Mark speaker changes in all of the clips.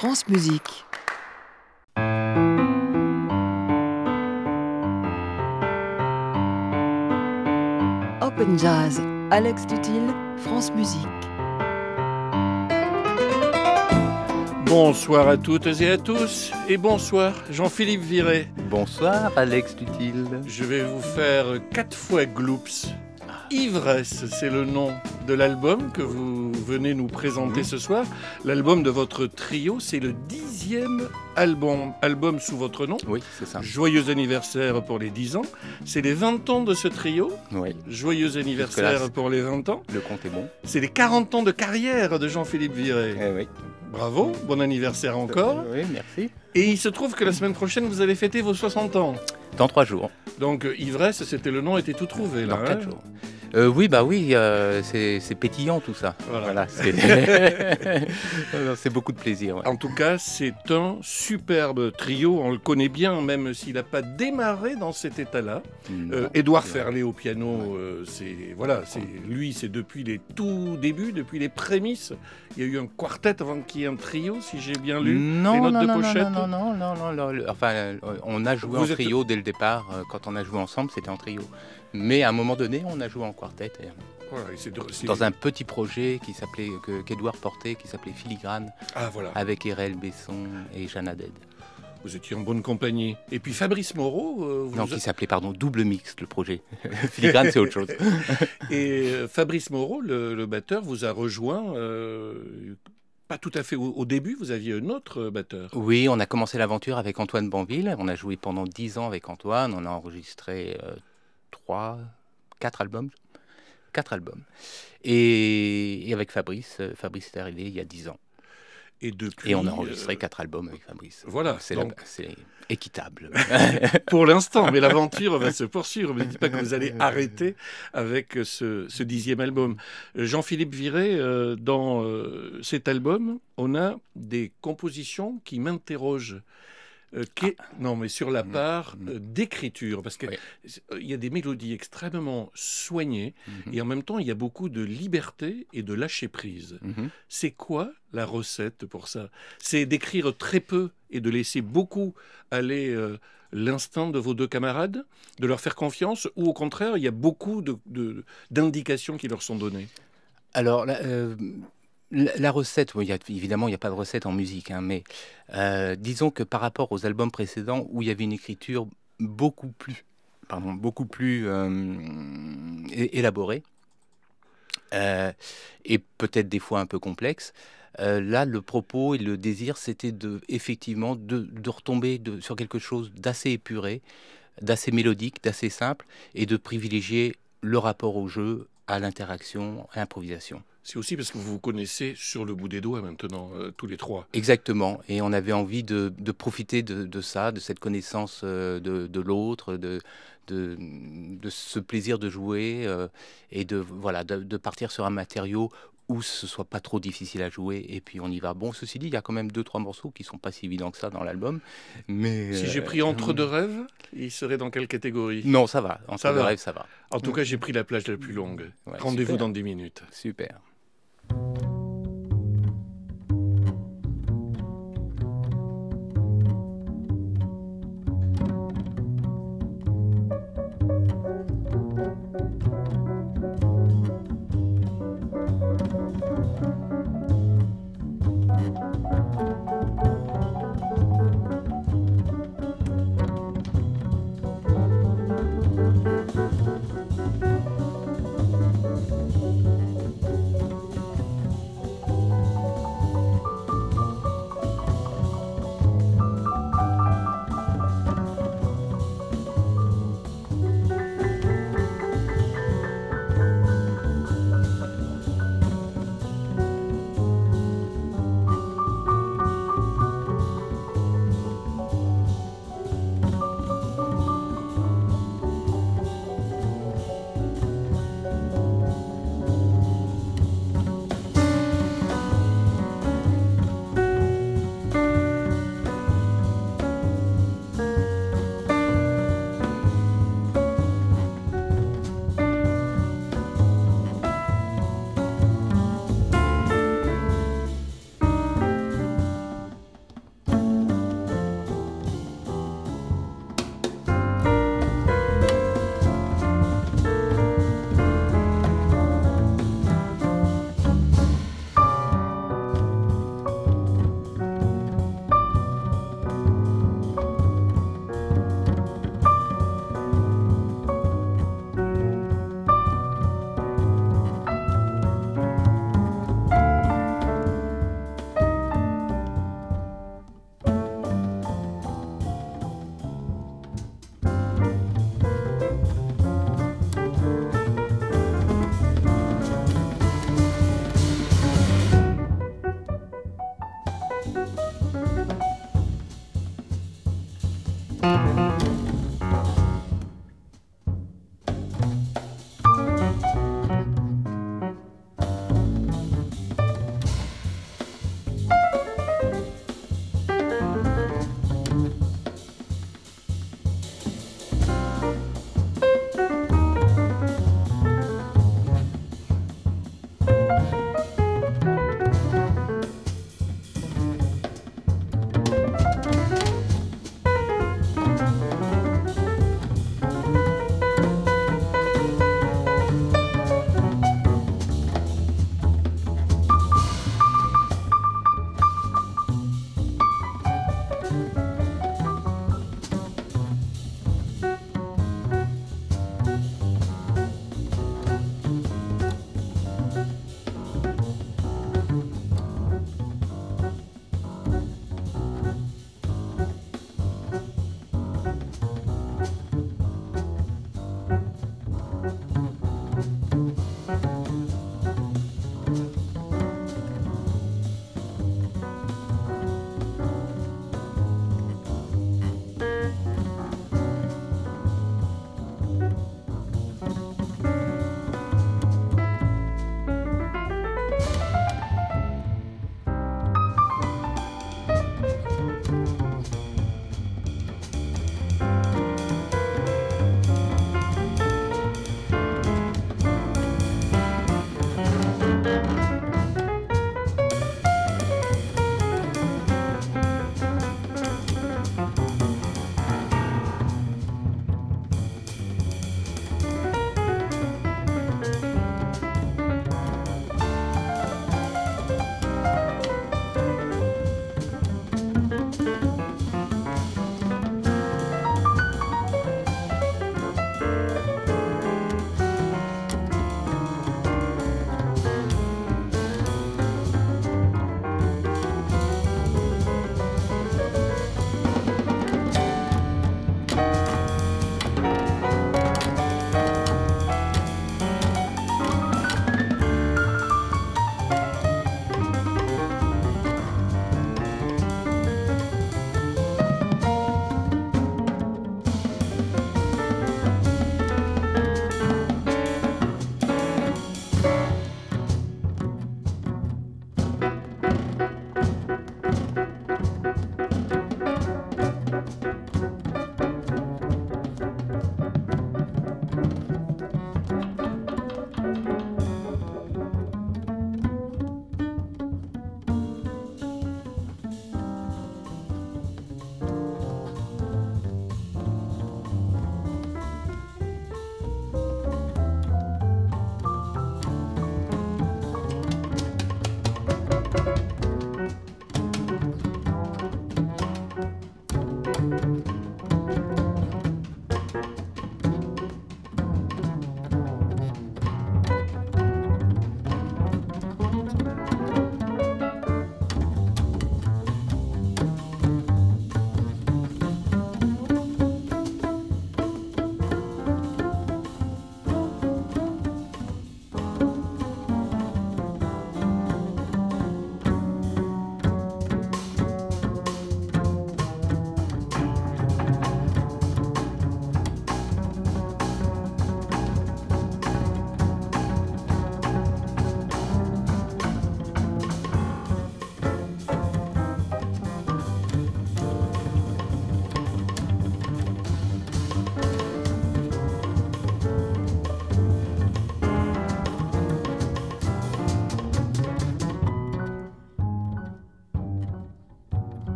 Speaker 1: France Musique. Open Jazz, Alex Dutil, France Musique.
Speaker 2: Bonsoir à toutes et à tous, et bonsoir Jean-Philippe Viré.
Speaker 3: Bonsoir Alex Dutil.
Speaker 2: Je vais vous faire 4 fois Gloops. Ivresse, c'est le nom de l'album que vous venez nous présenter ce soir. L'album de votre trio, c'est le 10e album sous votre nom.
Speaker 3: Oui, c'est ça.
Speaker 2: Joyeux anniversaire pour les 10 ans. C'est les 20 ans de ce trio.
Speaker 3: Oui.
Speaker 2: Joyeux anniversaire pour les 20 ans.
Speaker 3: Le compte est bon.
Speaker 2: C'est les 40 ans de carrière de Jean-Philippe Viré.
Speaker 3: Oui.
Speaker 2: Bravo, bon anniversaire encore.
Speaker 3: Oui, merci.
Speaker 2: Et il se trouve que la semaine prochaine, vous allez fêter vos 60 ans.
Speaker 3: Dans 3 jours.
Speaker 2: Donc, Ivresse, c'était le nom, était tout trouvé, là.
Speaker 3: Dans 4 jours. Oui, c'est pétillant tout ça.
Speaker 2: Voilà.
Speaker 3: C'est beaucoup de plaisir. Ouais.
Speaker 2: En tout cas, c'est un superbe trio, on le connaît bien, même s'il n'a pas démarré dans cet état-là. Édouard Ferlet au piano, c'est depuis les tout débuts, depuis les prémices. Il y a eu un quartet avant qu'il y ait un trio, si j'ai bien lu les notes de pochette.
Speaker 3: Non. Enfin, on a joué en trio dès le départ. Quand on a joué ensemble, c'était en trio. Mais à un moment donné, on a joué en quartet.
Speaker 2: Voilà,
Speaker 3: dans un petit projet qu'Édouard portait, qui s'appelait Filigrane, avec Erel Besson et Jeanne Haddad.
Speaker 2: Vous étiez en bonne compagnie. Et puis Fabrice Moreau...
Speaker 3: qui s'appelait, Double Mixte, le projet. Filigrane, c'est autre chose.
Speaker 2: Et Fabrice Moreau, le batteur, vous a rejoint... Pas tout à fait au début, vous aviez un autre batteur.
Speaker 3: Oui, on a commencé l'aventure avec Antoine Banville. On a joué pendant 10 ans avec Antoine. On a enregistré 4 albums. Et avec Fabrice est arrivé il y a 10 ans. Et on a enregistré 4 albums avec Fabrice.
Speaker 2: Voilà.
Speaker 3: C'est équitable.
Speaker 2: Pour l'instant, mais l'aventure va se poursuivre. Ne dites pas que vous allez arrêter avec ce 10e album. Jean-Philippe Viré, dans cet album, on a des compositions qui m'interrogent. Non, mais sur la part d'écriture, parce qu'il y a des mélodies extrêmement soignées, et en même temps, il y a beaucoup de liberté et de lâcher-prise. C'est quoi la recette pour ça? C'est d'écrire très peu et de laisser beaucoup aller l'instinct de vos deux camarades, de leur faire confiance, ou au contraire, il y a beaucoup d'indications qui leur sont données?
Speaker 3: Alors, la recette, évidemment, il n'y a pas de recette en musique, mais disons que par rapport aux albums précédents où il y avait une écriture beaucoup plus élaborée et peut-être des fois un peu complexe, là, le propos et le désir, c'était effectivement de retomber sur quelque chose d'assez épuré, d'assez mélodique, d'assez simple, et de privilégier le rapport au jeu, à l'interaction, à l'improvisation.
Speaker 2: C'est aussi parce que vous vous connaissez sur le bout des doigts maintenant, tous les trois.
Speaker 3: Exactement, et on avait envie de profiter de ça, de cette connaissance de l'autre, de ce plaisir de jouer, et de partir sur un matériau où ce soit pas trop difficile à jouer, et puis on y va. Bon, ceci dit, il y a quand même 2-3 morceaux qui sont pas si évidents que ça dans l'album, mais...
Speaker 2: Si j'ai pris Entre deux rêves, il serait dans quelle catégorie?
Speaker 3: Non, ça va, Entre deux rêves, ça va.
Speaker 2: En tout cas, j'ai pris la plage la plus longue. Rendez-vous dans 10 minutes.
Speaker 3: Super.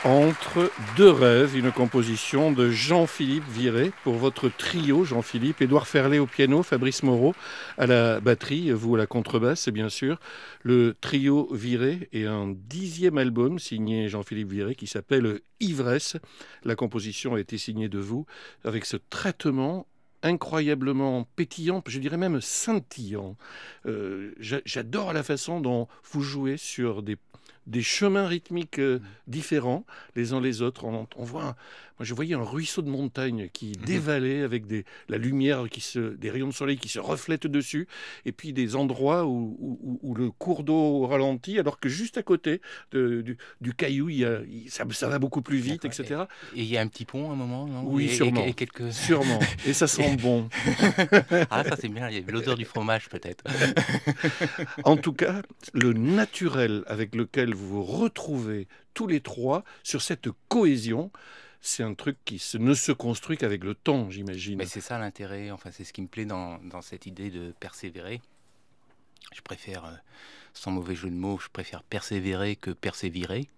Speaker 2: Entre deux rêves, une composition de Jean-Philippe Viré pour votre trio, Jean-Philippe, Édouard Ferlet au piano, Fabrice Moreau à la batterie, vous à la contrebasse, bien sûr. Le trio Viré et un 10e album signé Jean-Philippe Viré qui s'appelle Ivresse. La composition a été signée de vous avec ce traitement incroyablement pétillant, je dirais même scintillant. J'adore la façon dont vous jouez sur des chemins rythmiques différents les uns les autres. On voit, moi je voyais un ruisseau de montagne qui dévalait avec la lumière, des rayons de soleil qui se reflètent dessus, et puis des endroits où le cours d'eau ralentit, alors que juste à côté du caillou, ça va beaucoup plus vite, etc.
Speaker 3: Et il y a un petit pont à un moment, non?
Speaker 2: Oui, sûrement. Sûrement. Et ça sent bon.
Speaker 3: Ah, ça c'est bien, il y a l'odeur du fromage peut-être.
Speaker 2: En tout cas, le naturel avec lequel vous vous retrouvez tous les trois sur cette cohésion, c'est un truc qui ne se construit qu'avec le temps, j'imagine.
Speaker 3: Mais c'est ça l'intérêt, enfin c'est ce qui me plaît dans cette idée de persévérer. Je préfère, sans mauvais jeu de mots, je préfère persévérer que persévérer.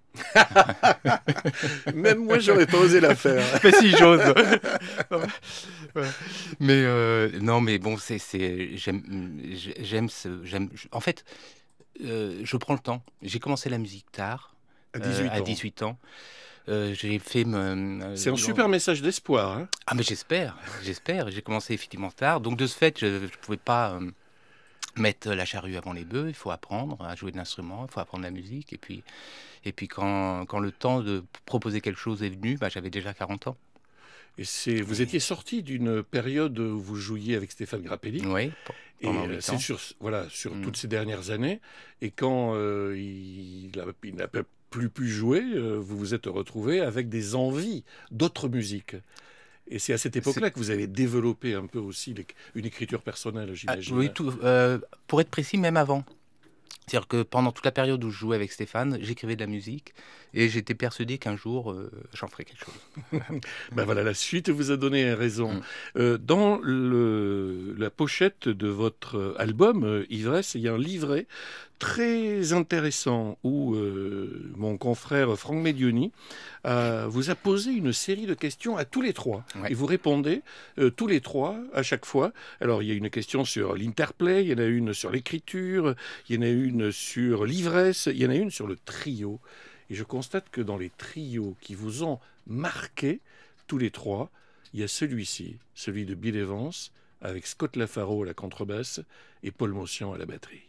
Speaker 2: Même moi, j'aurais pas osé la faire.
Speaker 3: Mais si, j'ose. Mais non, mais bon, en fait, je prends le temps. J'ai commencé la musique tard, à 18 ans. J'ai fait
Speaker 2: c'est un super message d'espoir. Hein.
Speaker 3: Ah, mais j'espère. J'ai commencé effectivement tard. Donc, de ce fait, je ne pouvais pas mettre la charrue avant les bœufs. Il faut apprendre à jouer de l'instrument, il faut apprendre la musique. Et puis quand le temps de proposer quelque chose est venu, j'avais déjà 40 ans.
Speaker 2: Et vous étiez sorti d'une période où vous jouiez avec Stéphane Grappelli.
Speaker 3: Oui, pendant 8 ans.
Speaker 2: C'est sur toutes ces dernières années. Et quand il n'a pas plus pu jouer, vous vous êtes retrouvé avec des envies d'autres musiques. Et c'est à cette époque-là que vous avez développé un peu aussi une écriture personnelle, j'imagine.
Speaker 3: Oui, pour être précis, même avant. C'est-à-dire que pendant toute la période où je jouais avec Stéphane, j'écrivais de la musique et j'étais persuadé qu'un jour, j'en ferais quelque chose.
Speaker 2: Voilà, la suite vous a donné raison. Dans la pochette de votre album, Ivresse, il y a un livret très intéressant où mon confrère Franck Medioni vous a posé une série de questions à tous les trois. Ouais. Et vous répondez tous les trois à chaque fois. Alors, il y a une question sur l'interplay, il y en a une sur l'écriture, il y en a une sur l'ivresse, il y en a une sur le trio. Et je constate que dans les trios qui vous ont marqué, tous les trois, il y a celui-ci, celui de Bill Evans, avec Scott Lafaro à la contrebasse et Paul Motian à la batterie.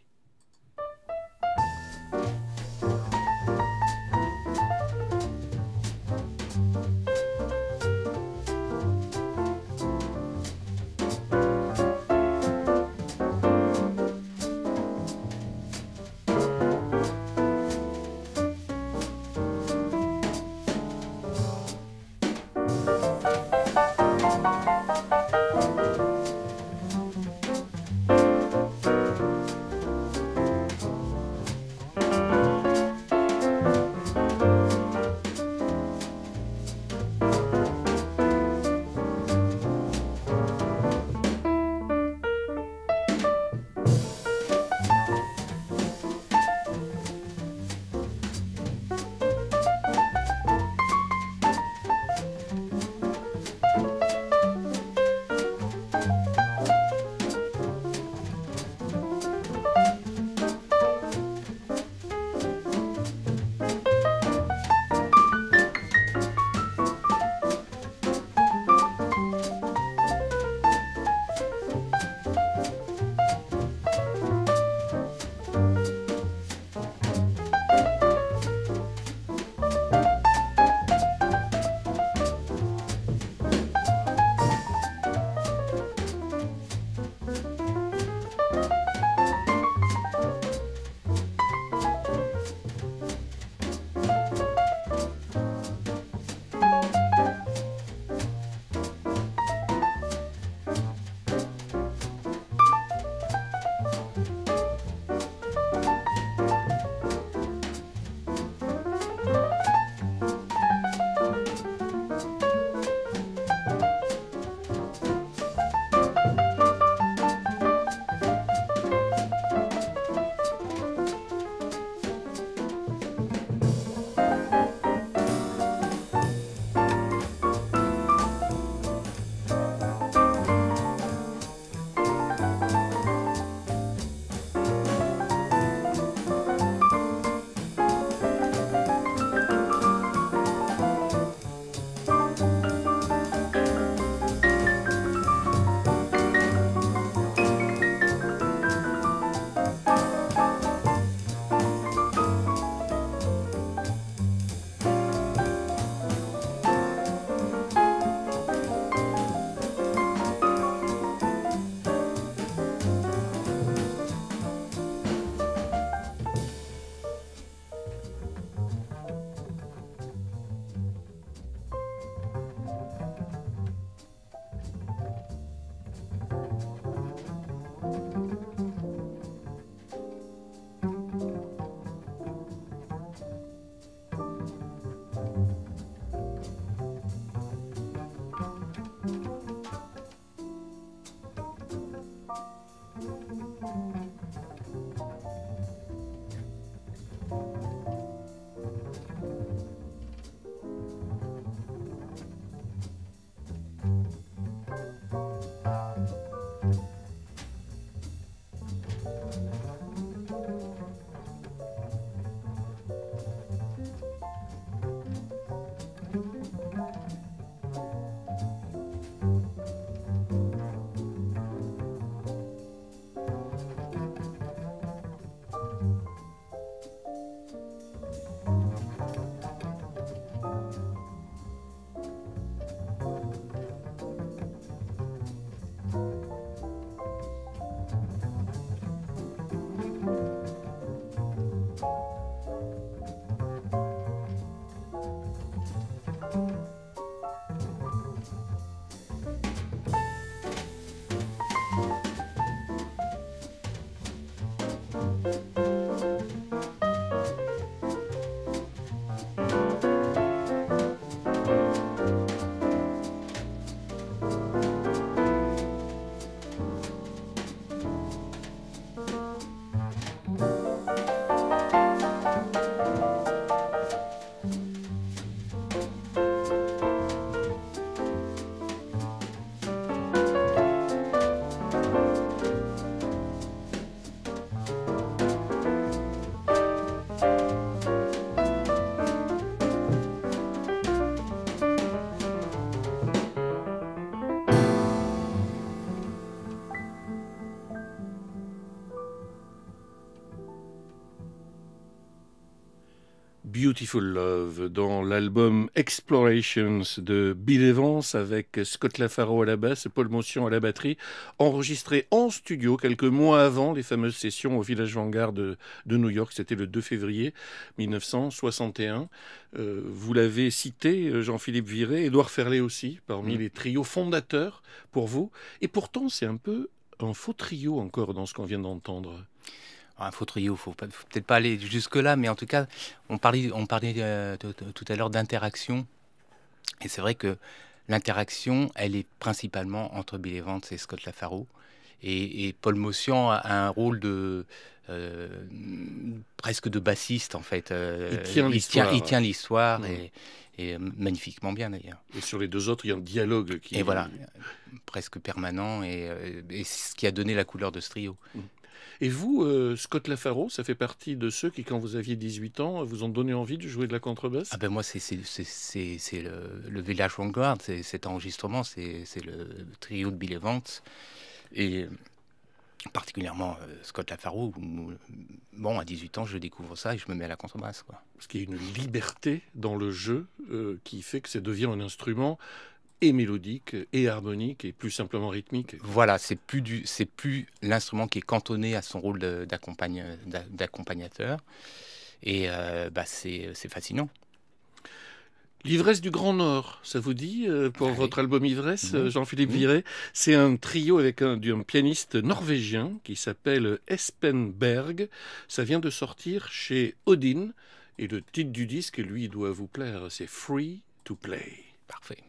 Speaker 2: Beautiful Love dans l'album Explorations de Bill Evans avec Scott Lafaro à la basse et Paul Motion à la batterie, enregistré en studio quelques mois avant les fameuses sessions au Village Vanguard de New York. C'était le 2 février 1961. Vous l'avez cité, Jean-Philippe Viré, Édouard Ferlet aussi, parmi les trios fondateurs pour vous. Et pourtant, c'est un peu un faux trio encore dans ce qu'on vient d'entendre.
Speaker 3: Un faux trio, faut peut-être pas aller jusque-là, mais en tout cas, on parlait tout à l'heure d'interaction. Et c'est vrai que l'interaction, elle est principalement entre Bill Evans et Scott Lafaro. Et Paul Motion a un rôle de presque de bassiste, en fait. Il tient l'histoire et magnifiquement bien, d'ailleurs.
Speaker 2: Et sur les deux autres, il y a un dialogue qui...
Speaker 3: Et voilà, presque permanent, et c'est ce qui a donné la couleur de ce trio.
Speaker 2: Et vous, Scott Lafaro, ça fait partie de ceux qui, quand vous aviez 18 ans, vous ont donné envie de jouer de la contrebasse ?
Speaker 3: Ah ben moi, c'est le Village Vanguard, cet enregistrement, c'est le trio de Bill Evans, et particulièrement Scott Lafaro. Bon, à 18 ans, je découvre ça et je me mets à la contrebasse, quoi.
Speaker 2: Parce qu'il y a une liberté dans le jeu qui fait que ça devient un instrument et mélodique, et harmonique, et plus simplement rythmique.
Speaker 3: Voilà, c'est plus l'instrument qui est cantonné à son rôle d'accompagnateur. Et c'est fascinant.
Speaker 2: L'Ivresse du Grand Nord, ça vous dit pour votre album Ivresse, Jean-Philippe Viré? C'est un trio avec un pianiste norvégien qui s'appelle Espen Berg. Ça vient de sortir chez Odin. Et le titre du disque, lui, doit vous plaire, c'est Free to Play.
Speaker 3: Parfait.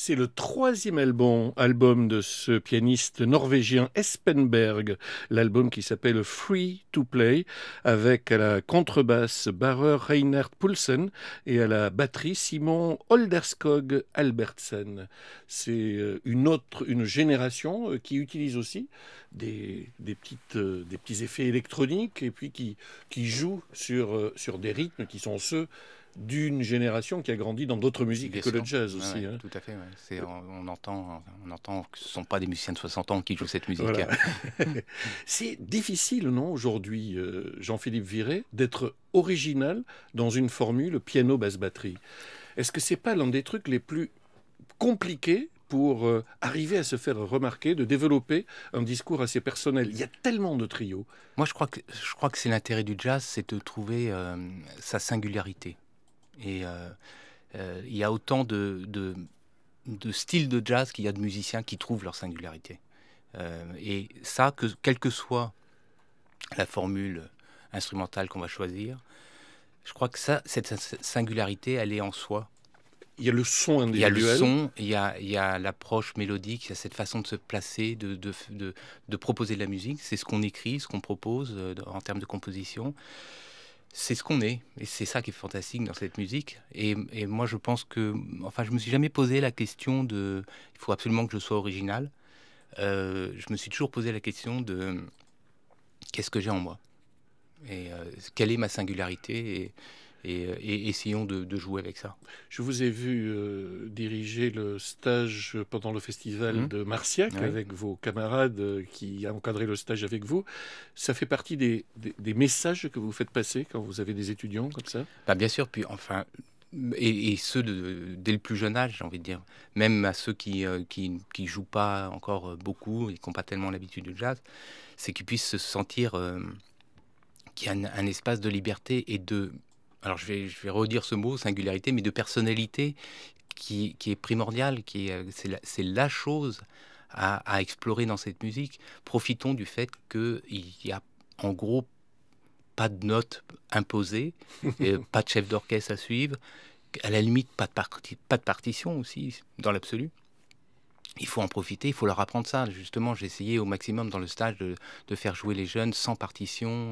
Speaker 2: C'est le troisième album de ce pianiste norvégien Espen Berg, l'album qui s'appelle Free to Play, avec à la contrebasse Bare Reinert Poulsen et à la batterie Simon Olderskog Albertsen. C'est une génération qui utilise aussi des petits effets électroniques et puis qui joue sur des rythmes qui sont ceux d'une génération qui a grandi dans d'autres musiques
Speaker 3: Bien
Speaker 2: que
Speaker 3: sûr.
Speaker 2: le jazz
Speaker 3: Ouais,
Speaker 2: aussi.
Speaker 3: ouais,
Speaker 2: Hein.
Speaker 3: tout à fait. Ouais. On entend que ce ne sont pas des musiciens de 60 ans qui jouent cette musique.
Speaker 2: Voilà. C'est difficile, non, aujourd'hui, Jean-Philippe Viré, d'être original dans une formule piano-basse-batterie. Est-ce que c'est pas l'un des trucs les plus compliqués pour arriver à se faire remarquer, de développer un discours assez personnel? Il y a tellement de trios.
Speaker 3: Moi, je crois que c'est l'intérêt du jazz, c'est de trouver sa singularité. Et il y a autant de styles de jazz qu'il y a de musiciens qui trouvent leur singularité. Et ça, quelle que soit la formule instrumentale qu'on va choisir, je crois que cette singularité, elle est en soi.
Speaker 2: Il y a le son
Speaker 3: Il y a
Speaker 2: individuel.
Speaker 3: le son, il y a l'approche mélodique, il y a cette façon de se placer, de proposer de la musique. C'est ce qu'on écrit, ce qu'on propose en termes de composition. C'est ce qu'on est, et c'est ça qui est fantastique dans cette musique. Et moi, je pense que, enfin, je me suis jamais posé la question de, il faut absolument que je sois original. Je me suis toujours posé la question de, qu'est-ce que j'ai en moi, et quelle est ma singularité, et essayons de jouer avec ça.
Speaker 2: Je vous ai vu diriger le stage pendant le festival de Marciac
Speaker 3: Oui.
Speaker 2: avec vos camarades qui a encadré le stage avec vous. Ça fait partie des messages que vous faites passer quand vous avez des étudiants comme ça?
Speaker 3: Bah, bien sûr, puis enfin, et ceux dès le plus jeune âge, j'ai envie de dire, même à ceux qui jouent pas encore beaucoup et qui n'ont pas tellement l'habitude du jazz, c'est qu'ils puissent se sentir qu'il y a un espace de liberté et de, alors je vais redire ce mot, singularité, mais de personnalité qui est primordial, c'est la chose à explorer dans cette musique. Profitons du fait qu'il y a en gros pas de notes imposées, pas de chef d'orchestre à suivre, à la limite pas de partition aussi, dans l'absolu. Il faut en profiter, il faut leur apprendre ça. Justement, j'ai essayé au maximum dans le stage de faire jouer les jeunes sans partition.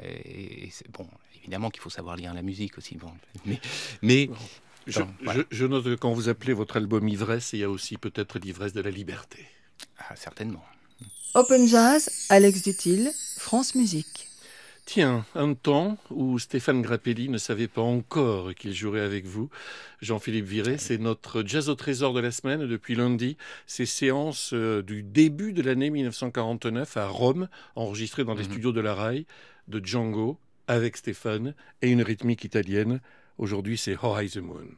Speaker 3: Et c'est, bon, évidemment qu'il faut savoir lire la musique aussi. Bon, mais voilà.
Speaker 2: Je note que quand vous appelez votre album Ivresse, il y a aussi peut-être l'ivresse de la liberté.
Speaker 3: Ah, certainement.
Speaker 1: Open Jazz, Alex Dutil, France Musique.
Speaker 2: Tiens, un temps où Stéphane Grappelli ne savait pas encore qu'il jouerait avec vous. Jean-Philippe Viré, c'est notre jazz au trésor de la semaine depuis lundi. Ces séances du début de l'année 1949 à Rome, enregistrées dans les studios de la RAI, de Django, avec Stéphane, et une rythmique italienne. Aujourd'hui, c'est How High the Moon.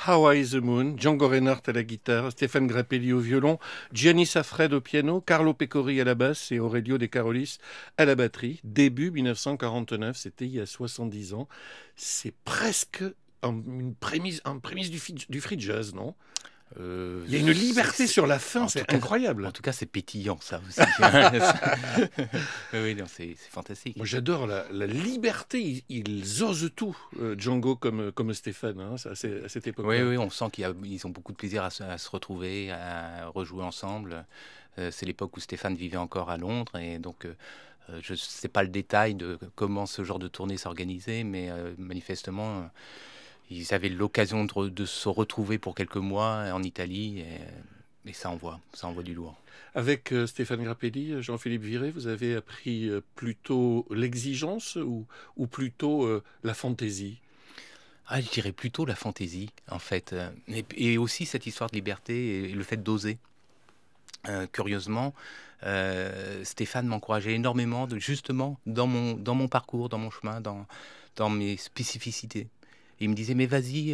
Speaker 2: Hawaii the Moon, Django Reinhardt à la guitare, Stéphane Grappelli au violon, Gianni Safred au piano, Carlo Peccori à la basse et Aurelio De Carolis à la batterie. Début 1949, c'était il y a 70 ans. C'est presque une prémisse du free jazz, non ? Il y a une liberté sur la fin, c'est incroyable.
Speaker 3: En tout cas, c'est pétillant, ça aussi. Oui, non, c'est fantastique.
Speaker 2: Moi, j'adore la liberté. Ils osent tout, Django comme Stéphane, hein, à cette époque-là.
Speaker 3: Oui, on sent qu'ils ont beaucoup de plaisir à se retrouver, à rejouer ensemble. C'est l'époque où Stéphane vivait encore à Londres, et donc je ne sais pas le détail de comment ce genre de tournée s'organisait, mais manifestement, ils avaient l'occasion de se retrouver pour quelques mois en Italie, et ça envoie du lourd.
Speaker 2: Avec Stéphane Grappelli, Jean-Philippe Viré, vous avez appris plutôt l'exigence ou plutôt la fantaisie ?
Speaker 3: Je dirais plutôt la fantaisie, en fait. Et aussi cette histoire de liberté et le fait d'oser. Curieusement, Stéphane m'encourageait énormément, justement, dans mon parcours, dans mon chemin, dans mes spécificités. Il me disait, mais vas-y,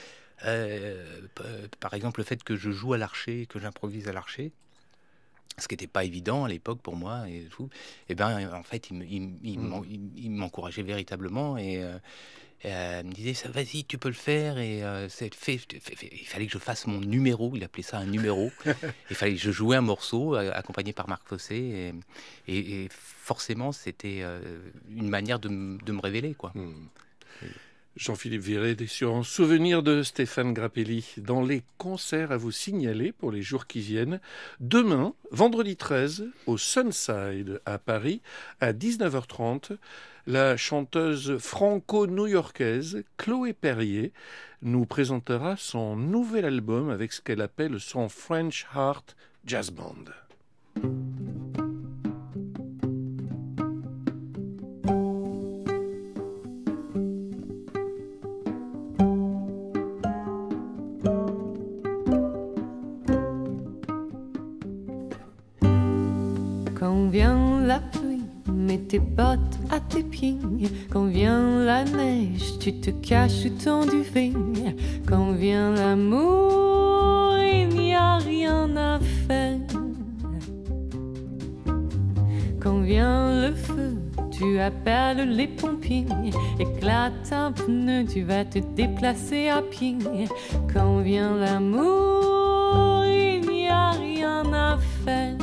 Speaker 3: par exemple, le fait que je joue à l'archer, que j'improvise à l'archer, ce qui n'était pas évident à l'époque pour moi et tout, et ben en fait, il m'encourageait véritablement, et me disait, ça, vas-y, tu peux le faire, et il fallait que je fasse mon numéro, il appelait ça un numéro, il fallait que je jouais un morceau accompagné par Marc Fossé, et forcément, c'était une manière de me révéler, quoi.
Speaker 2: Jean-Philippe Viré, sur un souvenir de Stéphane Grappelli dans les concerts à vous signaler pour les jours qui viennent. Demain, vendredi 13, au Sunside à Paris, à 19h30, la chanteuse franco-new-yorkaise Chloé Perrier nous présentera son nouvel album avec ce qu'elle appelle son French Heart Jazz Band.
Speaker 4: Quand vient la pluie, mets tes bottes à tes pieds. Quand vient la neige, tu te caches sous ton duvet. Quand vient l'amour, il n'y a rien à faire. Quand vient le feu, tu appelles les pompiers. Éclate un pneu, tu vas te déplacer à pied. Quand vient l'amour, il n'y a rien à faire.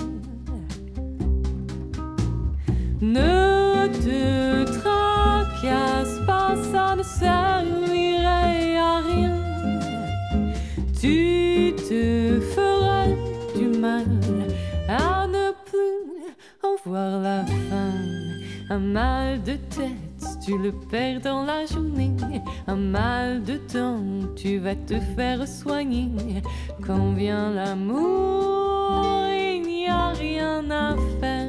Speaker 4: Ne te tracasse pas, ça ne servirait à rien. Tu te ferais du mal à ne plus en voir la fin. Un mal de tête, tu le perds dans la journée. Un mal de dents, tu vas te faire soigner. Quand vient l'amour, il n'y a rien à faire.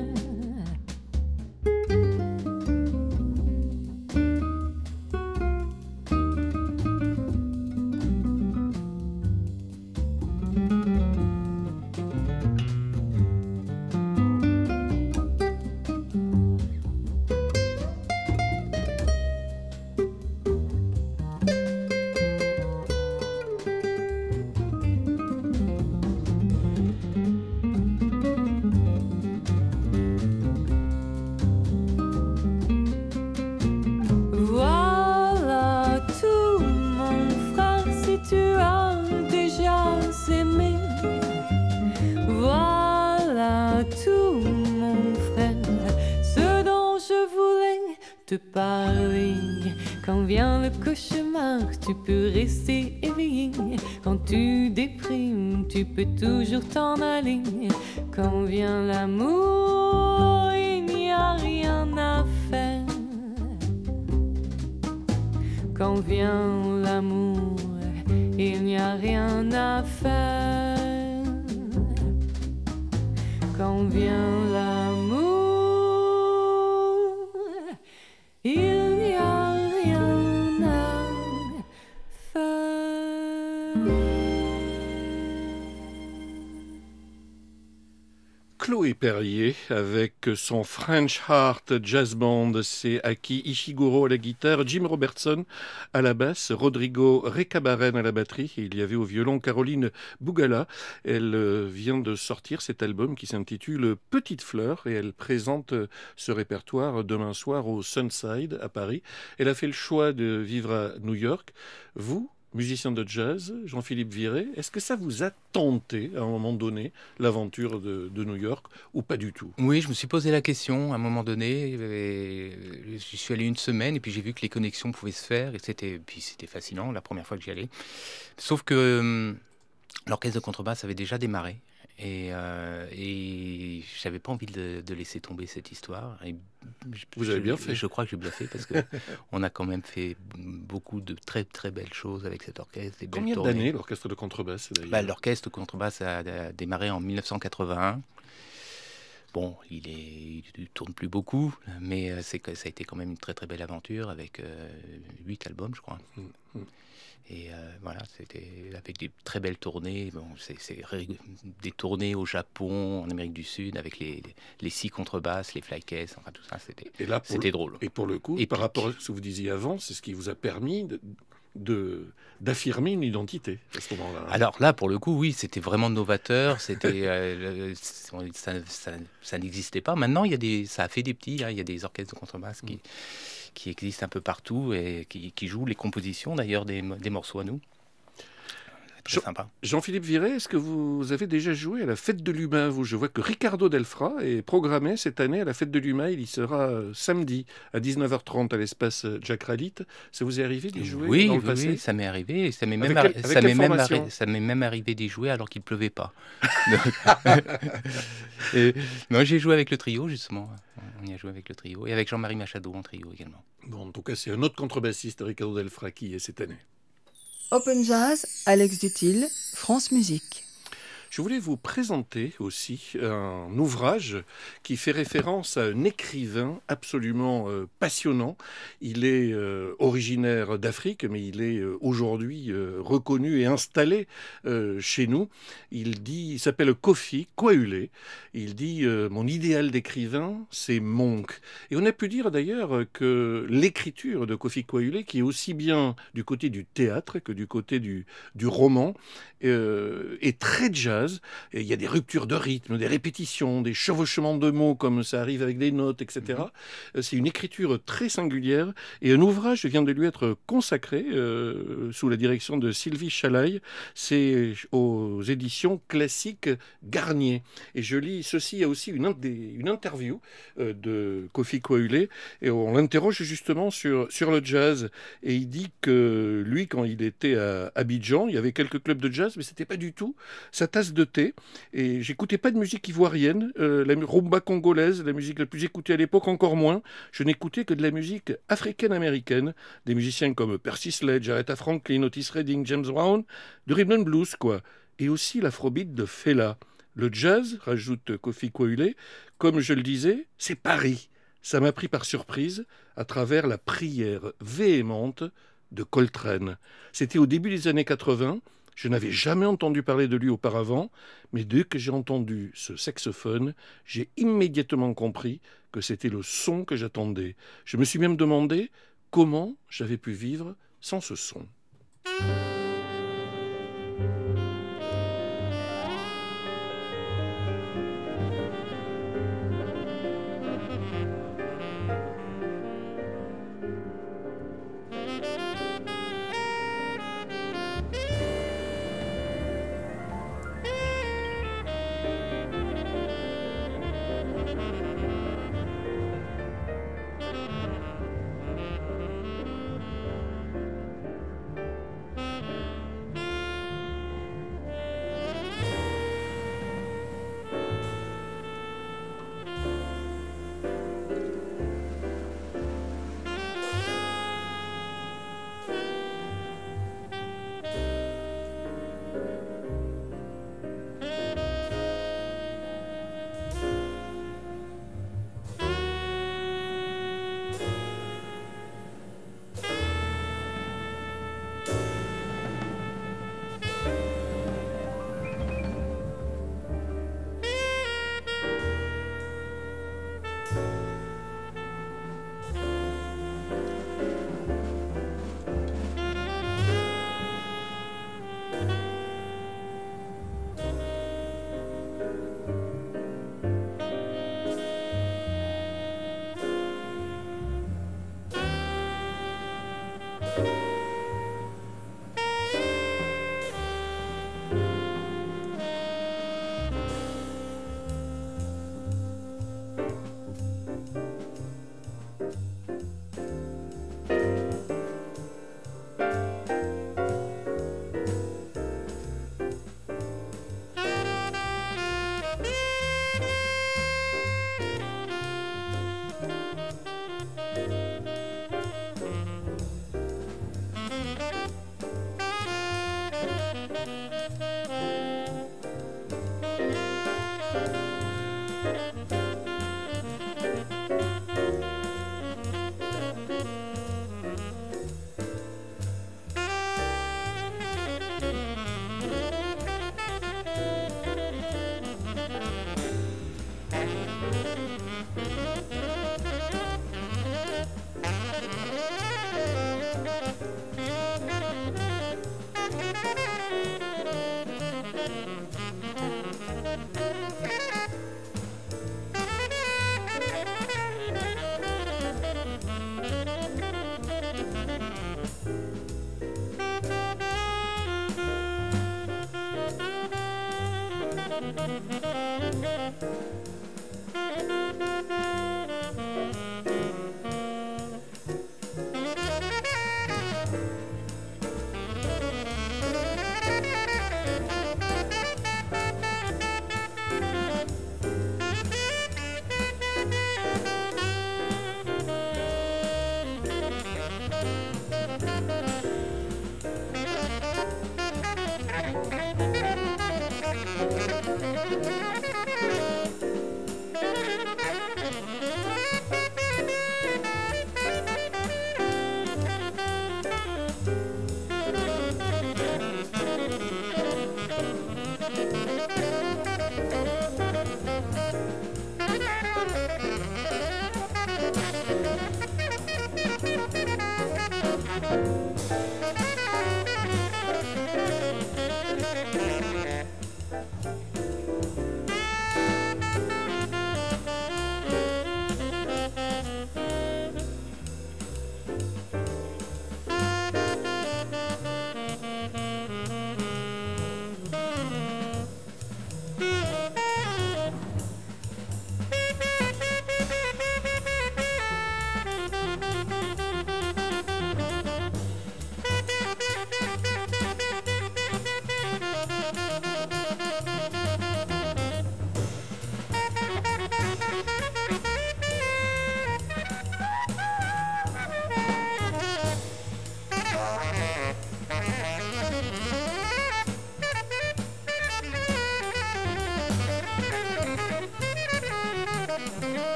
Speaker 4: Parler. Quand vient le cauchemar, tu peux rester éveillé. Quand tu déprimes, tu peux toujours t'en aller. Quand vient l'amour, il n'y a rien à faire. Quand vient l'amour, il n'y a rien à faire. Quand vient l'amour, il n'y a rien à faire.
Speaker 2: Chloé Perrier avec son French Heart Jazz Band. C'est Aki Ishiguro à la guitare, Jim Robertson à la basse, Rodrigo Recabarren à la batterie. Et il y avait au violon Caroline Bougala. Elle vient de sortir cet album qui s'intitule Petite Fleur et elle présente ce répertoire demain soir au Sunside à Paris. Elle a fait le choix de vivre à New York. Vous, musicien de jazz, Jean-Philippe Viré, est-ce que ça vous a tenté à un moment donné, l'aventure de New York, ou pas du tout?
Speaker 3: Oui, je me suis posé la question à un moment donné. J'y suis allé une semaine et puis j'ai vu que les connexions pouvaient se faire et c'était fascinant la première fois que j'y allais. Sauf que l'orchestre de contrebasse avait déjà démarré et j'avais pas envie de laisser tomber cette histoire. Et
Speaker 2: Vous avez bien fait.
Speaker 3: Je crois que j'ai bien fait parce que on a quand même fait beaucoup de très très belles choses avec cet orchestre. Des belles
Speaker 2: Combien
Speaker 3: tournées.
Speaker 2: d'années l'orchestre de contrebasse d'ailleurs?
Speaker 3: L'orchestre de contrebasse a démarré en 1981. Bon, il tourne plus beaucoup, mais ça a été quand même une très très belle aventure avec 8 albums, je crois. Et voilà, c'était avec des très belles tournées. Bon, c'est des tournées au Japon, en Amérique du Sud, avec les 6 contrebasses, les flycases, enfin tout ça, c'était drôle.
Speaker 2: Et pour le coup,
Speaker 3: Épique.
Speaker 2: par rapport à ce que vous disiez avant, c'est ce qui vous a permis d'affirmer une identité à ce moment-là.
Speaker 3: Alors là, pour le coup, oui, c'était vraiment novateur. C'était, ça n'existait pas. Maintenant, ça a fait des petits. Hein, il y a des orchestres de contrebasse qui existent un peu partout et qui jouent les compositions d'ailleurs des morceaux à nous. Très sympa.
Speaker 2: Jean-Philippe Viré, est-ce que vous avez déjà joué à la Fête de l'Humain? Je vois que Ricardo Delfra est programmé cette année à la Fête de l'Humain. Il y sera samedi à 19h30 à l'espace Jack Ralit. Ça vous est arrivé d'y jouer dans le passé?
Speaker 3: Oui, ça m'est arrivé. Et ça m'est même arrivé d'y jouer alors qu'il ne pleuvait pas. Non, j'ai joué avec le trio, justement. On y a joué avec le trio. Et avec Jean-Marie Machado en trio également.
Speaker 2: Bon, en tout cas, c'est un autre contrebassiste, Ricardo Delfra, qui y est cette année.
Speaker 1: Open Jazz, Alex Dutil, France Musique.
Speaker 2: Je voulais vous présenter aussi un ouvrage qui fait référence à un écrivain absolument passionnant. Il est originaire d'Afrique, mais il est aujourd'hui reconnu et installé chez nous. Il s'appelle Kofi Kwaule. Il dit mon idéal d'écrivain, c'est Monk. Et on a pu dire d'ailleurs que l'écriture de Kofi Kwaule, qui est aussi bien du côté du théâtre que du côté du roman, est très jazz. Et il y a des ruptures de rythme, des répétitions, des chevauchements de mots comme ça arrive avec des notes, etc. C'est une écriture très singulière et un ouvrage vient de lui être consacré sous la direction de Sylvie Chalaille. C'est aux éditions classiques Garnier. Et je lis ceci, il y a aussi une interview de Kofi Kwaule et on l'interroge justement sur le jazz. Et il dit que lui, quand il était à Abidjan, il y avait quelques clubs de jazz, mais c'était pas du tout sa tasse de thé. Et j'écoutais pas de musique ivoirienne, la rumba congolaise, la musique la plus écoutée à l'époque, encore moins. Je n'écoutais que de la musique africaine-américaine, des musiciens comme Percy Sledge, Aretha Franklin, Otis Redding, James Brown, de rhythm and blues, quoi. Et aussi l'afrobeat de Fela. Le jazz, rajoute Kofi Kwaule, comme je le disais, c'est Paris. Ça m'a pris par surprise à travers la prière véhémente de Coltrane. C'était au début des années 80. Je n'avais jamais entendu parler de lui auparavant, mais dès que j'ai entendu ce saxophone, j'ai immédiatement compris que c'était le son que j'attendais. Je me suis même demandé comment j'avais pu vivre sans ce son.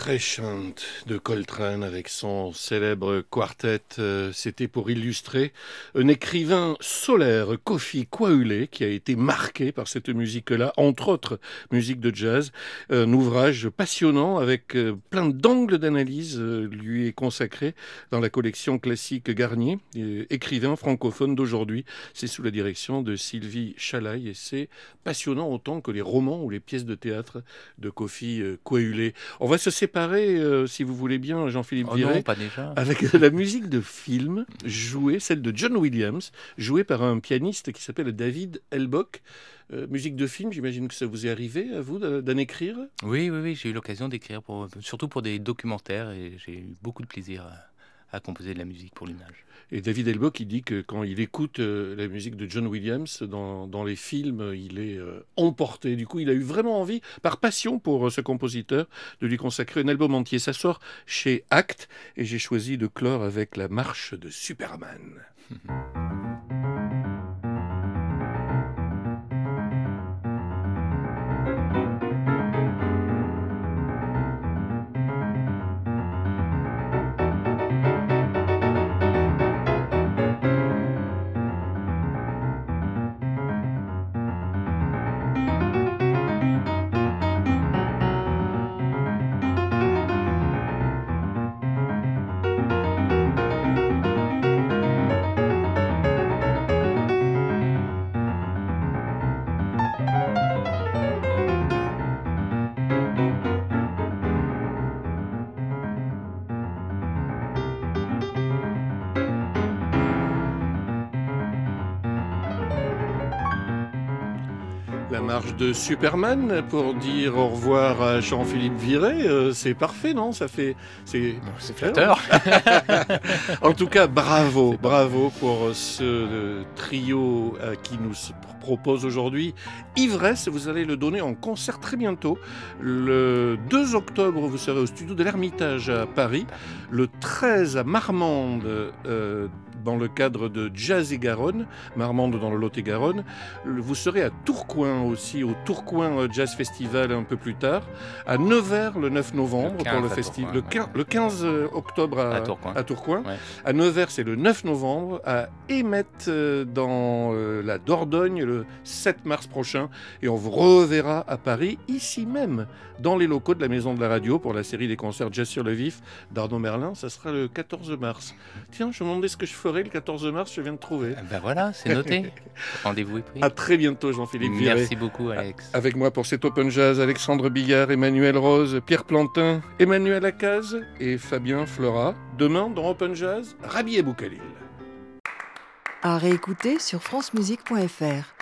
Speaker 2: Crescent de Coltrane avec son célèbre quartet, c'était pour illustrer un écrivain solaire, Kofi Kwaule, qui a été marqué par cette musique-là, entre autres musiques de jazz. Un ouvrage passionnant avec plein d'angles d'analyse lui est consacré dans la collection classique Garnier, écrivain francophone d'aujourd'hui. C'est sous la direction de Sylvie Chalaï et c'est passionnant autant que les romans ou les pièces de théâtre de Kofi Kwaule. On va se séparer, si vous voulez bien, Jean-Philippe Viré,
Speaker 3: non, pas déjà.
Speaker 2: avec la musique de film jouée, celle de John Williams, jouée par un pianiste qui s'appelle David Elbock. Musique de film, j'imagine que ça vous est arrivé, à vous, d'en écrire ?
Speaker 3: Oui, j'ai eu l'occasion d'écrire, surtout pour des documentaires, et j'ai eu beaucoup de plaisir à composer de la musique pour l'image.
Speaker 2: Et David Elbock, il dit que quand il écoute la musique de John Williams dans les films, il est emporté. Du coup, il a eu vraiment envie, par passion pour ce compositeur, de lui consacrer un album entier. Ça sort chez Actes et j'ai choisi de clore avec la marche de Superman. La marche de Superman pour dire au revoir à Jean-Philippe Viré, c'est parfait, non ? Ça fait, c'est
Speaker 3: flatteur.
Speaker 2: En tout cas, bravo pour ce trio qui nous propose aujourd'hui Ivresse. Vous allez le donner en concert très bientôt. Le 2 octobre, vous serez au studio de l'Ermitage à Paris. Le 13 à Marmande, dans le cadre de Jazz et Garonne, Marmande dans le Lot-et-Garonne. Vous serez à Tourcoing aussi, au Tourcoing Jazz Festival un peu plus tard. À Nevers le 9 novembre pour le festival. Le 15 octobre à Tourcoing. Ouais. À Nevers, c'est le 9 novembre. À Émette dans la Dordogne le 7 mars prochain. Et on vous reverra à Paris, ici même, dans les locaux de la Maison de la Radio pour la série des concerts Jazz sur le vif d'Arnaud Merlin. Ça sera le 14 mars. Tiens, je me demandais ce que je ferais le 14 mars, je viens de trouver.
Speaker 3: Ben voilà, c'est noté. Rendez-vous est pris.
Speaker 2: À très bientôt, Jean-Philippe Viré.
Speaker 3: Merci beaucoup, Alex.
Speaker 2: Avec moi pour cet Open Jazz, Alexandre Billard, Emmanuel Rose, Pierre Plantin, Emmanuel Lacaze et Fabien Fleurat. Demain, dans Open Jazz, Rabi Abou Khalil.
Speaker 1: À réécouter sur francemusique.fr.